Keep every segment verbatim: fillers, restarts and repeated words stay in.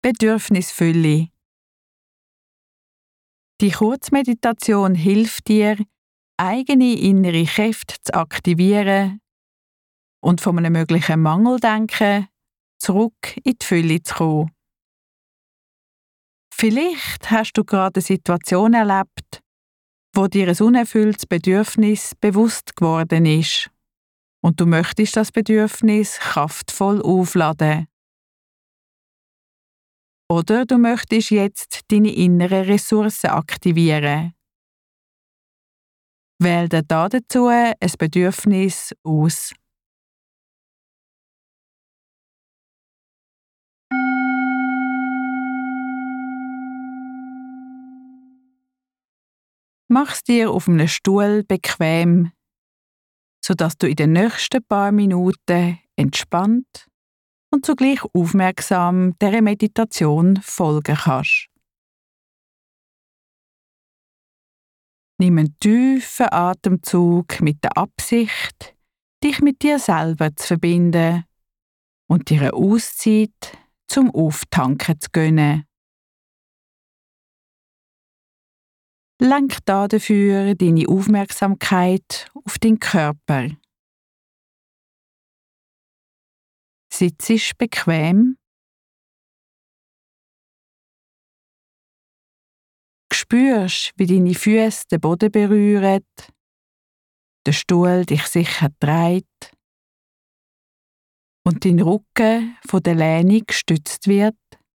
Bedürfnisfülle. Die Kurzmeditation hilft dir, eigene innere Kräfte zu aktivieren und von einem möglichen Mangeldenken zurück in die Fülle zu kommen. Vielleicht hast du gerade eine Situation erlebt, wo dir ein unerfülltes Bedürfnis bewusst geworden ist und du möchtest das Bedürfnis kraftvoll aufladen. Oder du möchtest jetzt deine inneren Ressourcen aktivieren. Wähl dir dazu ein Bedürfnis aus. Mach es dir auf einem Stuhl bequem, sodass du in den nächsten paar Minuten entspannt und zugleich aufmerksam dieser Meditation folgen kannst. Nimm einen tiefen Atemzug mit der Absicht, dich mit dir selber zu verbinden und dir eine Auszeit zum Auftanken zu gönnen. Lenk dafür deine Aufmerksamkeit auf deinen Körper. Sitzt bequem. Spürst, wie deine Füße den Boden berühren, der Stuhl dich sicher dreht und dein Rücken von der Lehne gestützt wird.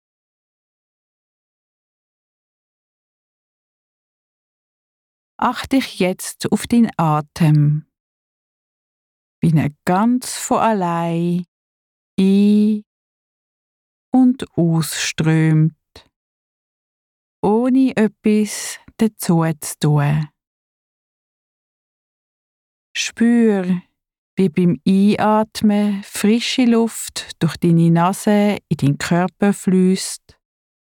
Achte dich jetzt auf deinen Atem, wie er ganz von allein ein- und ausströmt, ohne etwas dazu zu tun. Spür, wie beim Einatmen frische Luft durch deine Nase in deinen Körper fließt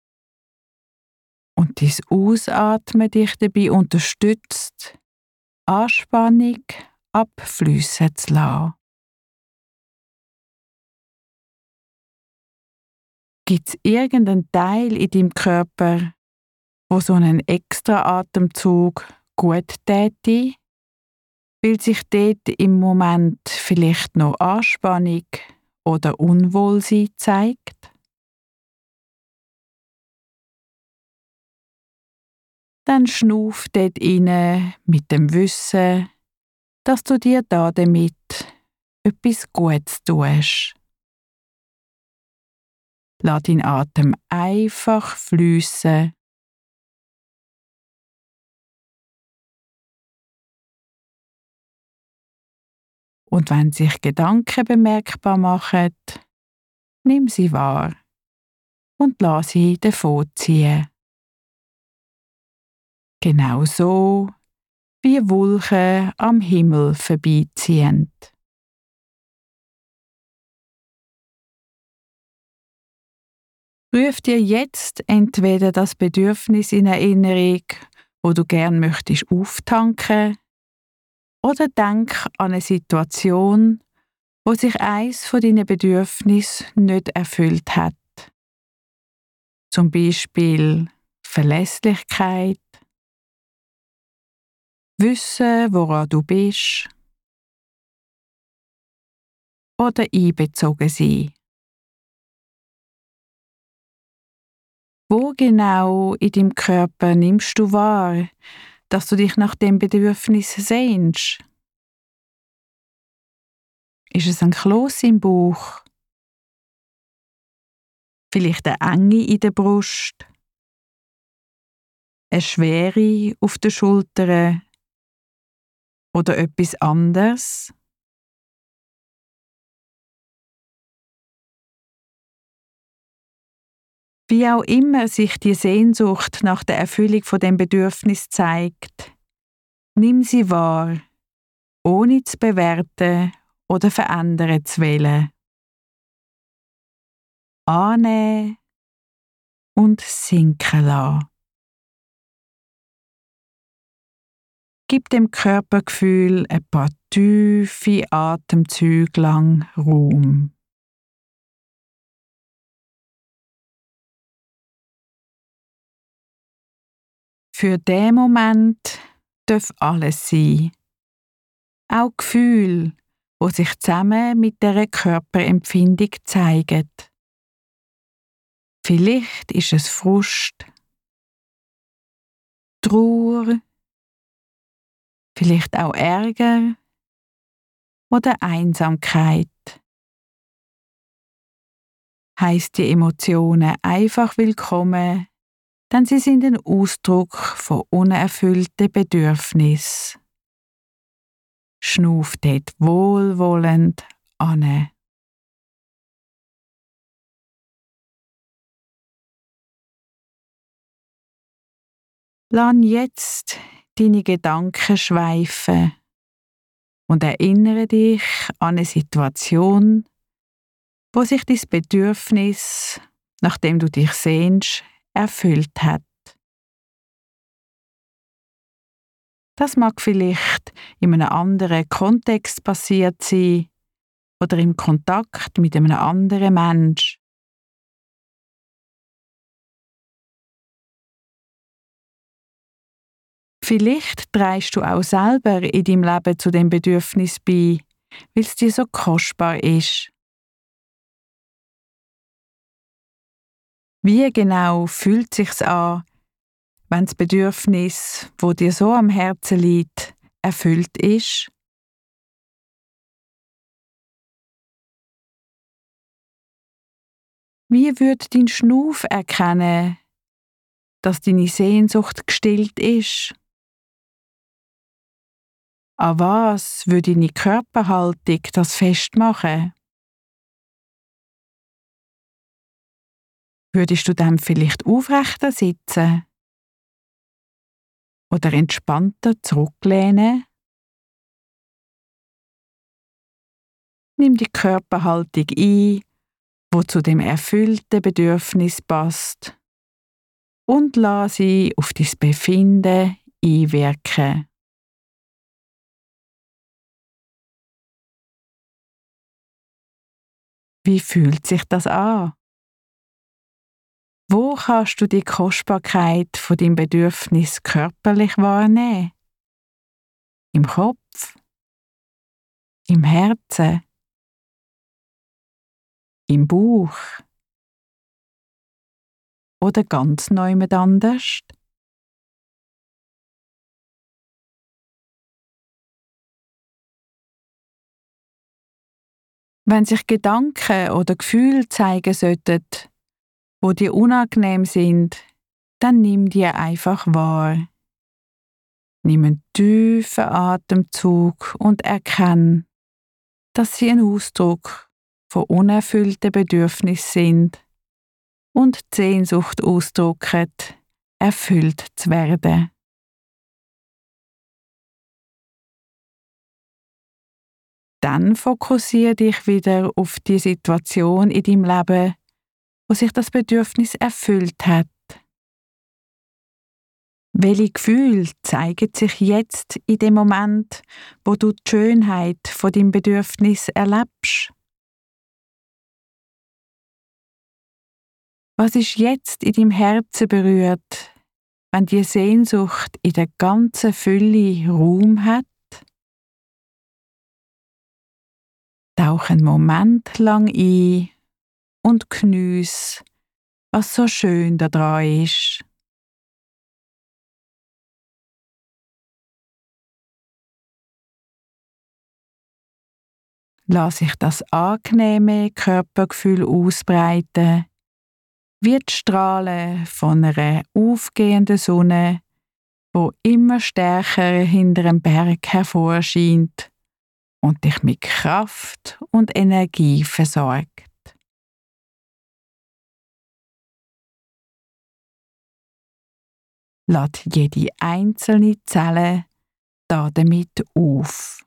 und dein Ausatmen dich dabei unterstützt, Anspannung abfliessen zu lassen. Gibt es irgendeinen Teil in deinem Körper, wo so einen extra Atemzug gut täte, weil sich dort im Moment vielleicht noch Anspannung oder Unwohlsein zeigt? Dann schnuff dort rein mit dem Wissen, dass du dir da damit etwas Gutes tust. Lass deinen Atem einfach fliessen. Und wenn sich Gedanken bemerkbar machen, nimm sie wahr und lass sie davonziehen. Genau so, wie Wolken am Himmel vorbeiziehen. Ruf dir jetzt entweder das Bedürfnis in Erinnerung, wo du gern möchtest auftanken, oder denk an eine Situation, wo sich eins von deinen Bedürfnissen nicht erfüllt hat. Zum Beispiel Verlässlichkeit, Wissen, woran du bist, oder einbezogen sein. Wo genau in deinem Körper nimmst du wahr, dass du dich nach dem Bedürfnis sehnst? Ist es ein Kloß im Bauch? Vielleicht eine Enge in der Brust? Eine Schwere auf den Schultern? Oder etwas anderes? Wie auch immer sich die Sehnsucht nach der Erfüllung von dem Bedürfnis zeigt, nimm sie wahr, ohne zu bewerten oder verändern zu wollen. Annehmen und sinken lassen. Gib dem Körpergefühl ein paar tiefe Atemzüge lang Raum. Für den Moment darf alles sein. Auch Gefühle, wo sich zusammen mit der Körperempfindung zeigen. Vielleicht ist es Frust, Trauer, vielleicht auch Ärger oder Einsamkeit. Heisst die Emotionen einfach willkommen, denn sie sind ein Ausdruck von unerfüllten Bedürfnissen. Schnuff dort wohlwollend an. Lass jetzt deine Gedanken schweifen und erinnere dich an eine Situation, wo sich dein Bedürfnis, nachdem du dich sehnst, erfüllt hat. Das mag vielleicht in einem anderen Kontext passiert sein oder im Kontakt mit einem anderen Mensch. Vielleicht trägst du auch selber in deinem Leben zu dem Bedürfnis bei, weil es dir so kostbar ist. Wie genau fühlt sich's an, wenn das Bedürfnis, wo dir so am Herzen liegt, erfüllt ist? Wie würde dein Schnuff erkennen, dass deine Sehnsucht gestillt ist? An was würde deine Körperhaltung das festmachen? Würdest du dann vielleicht aufrechter sitzen? Oder entspannter zurücklehnen? Nimm die Körperhaltung ein, wo zu dem erfüllten Bedürfnis passt, und lass sie auf dein Befinden einwirken. Wie fühlt sich das an? Wo kannst du die Kostbarkeit von deinem Bedürfnis körperlich wahrnehmen? Im Kopf? Im Herzen? Im Bauch? Oder ganz jemand anders? Wenn sich Gedanken oder Gefühle zeigen sollten, wo dir unangenehm sind, dann nimm die einfach wahr. Nimm einen tiefen Atemzug und erkenn, dass sie ein Ausdruck von unerfüllten Bedürfnissen sind und die Sehnsucht ausdrücken, erfüllt zu werden. Dann fokussiere dich wieder auf die Situation in deinem Leben, wo sich das Bedürfnis erfüllt hat. Welche Gefühle zeigen sich jetzt in dem Moment, wo du die Schönheit von deinem Bedürfnis erlebst? Was ist jetzt in deinem Herzen berührt, wenn die Sehnsucht in der ganzen Fülle Raum hat? Tauch einen Moment lang ein und geniesse, was so schön daran ist. Lass sich das angenehme Körpergefühl ausbreiten, wie die Strahlen von einer aufgehenden Sonne, wo immer stärker hinter dem Berg hervorscheint und dich mit Kraft und Energie versorgt. Lad jede einzelne Zelle damit auf.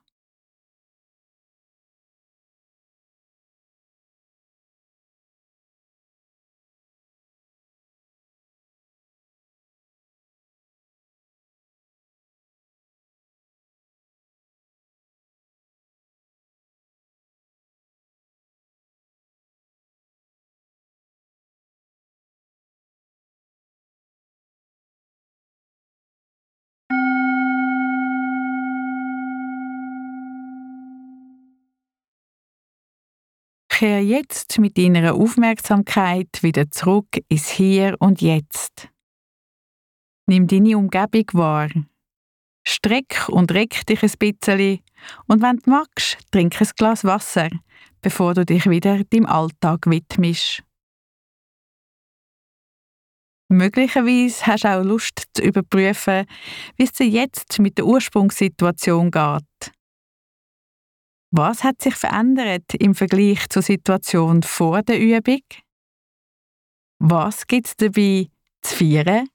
kehr jetzt mit deiner Aufmerksamkeit wieder zurück ins Hier und Jetzt. Nimm deine Umgebung wahr. Streck und reck dich ein bisschen und wenn du magst, trink ein Glas Wasser, bevor du dich wieder deinem Alltag widmest. Möglicherweise hast du auch Lust zu überprüfen, wie es dir jetzt mit der Ursprungssituation geht. Was hat sich verändert im Vergleich zur Situation vor der Übung? Was gibt es dabei zu feiern?